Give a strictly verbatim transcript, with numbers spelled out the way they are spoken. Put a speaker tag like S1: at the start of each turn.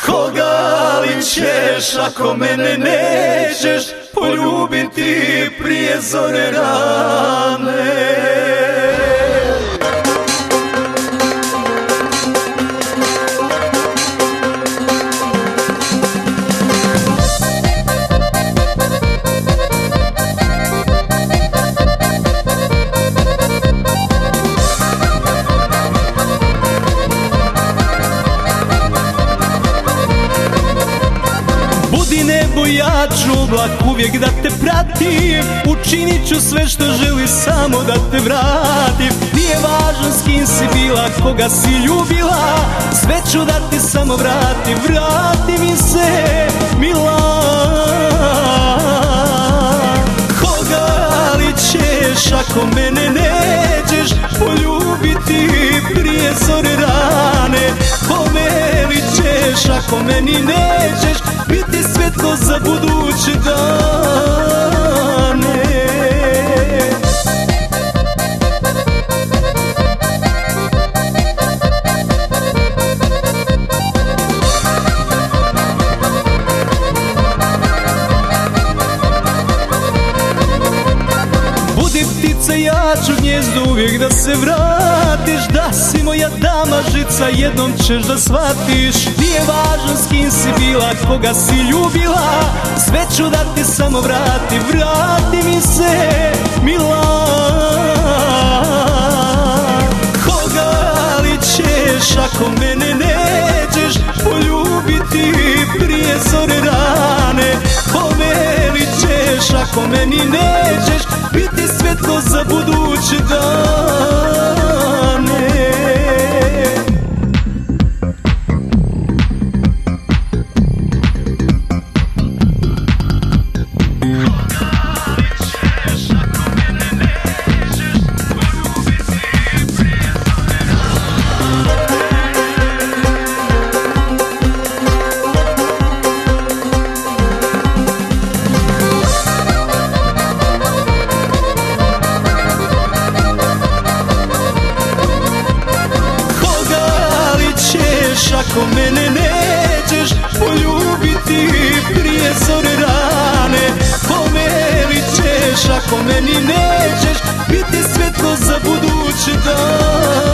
S1: Koga li ćeš ako mene nećeš poljubiti prije zore rane? Nebo ja ću oblak uvijek da te pratim, učinit ću sve što želi samo da te vratim. Nije važno s kim si bila, koga si ljubila, sve ću da ti samo vratim. Vrati mi se, mila. Koga li ćeš ako mene nećeš poljubiti prije zore rane? Kome li ćeš ako meni nećeš biti svjetlo za buduće dane? Budi ptice, ja ću gnjezdu uvijek da se vratiš. Da si moja dama žica, jednom ćeš da shvatiš. Nije važno s kim si bila, koga si ljubila, sve ću da ti samo vratim. Vrati mi se, mila. Koga li ćeš ako mene nećeš poljubiti prije zore rane? Kome li ćeš ako meni nećeš biti svjetlo za buduće dane? Ako mene nećeš poljubiti prije zore rane? Kome li ćeš ako meni nećeš biti svjetlo za buduće dane?